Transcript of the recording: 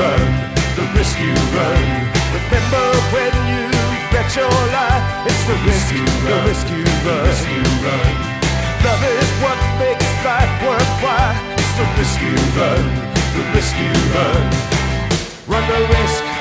run, the risk you run. Remember when you bet your life, it's the risk you run, the risk you run, the risk you run. Love is what makes life worthwhile. It's the risk you run, the risk you run. Run the risk.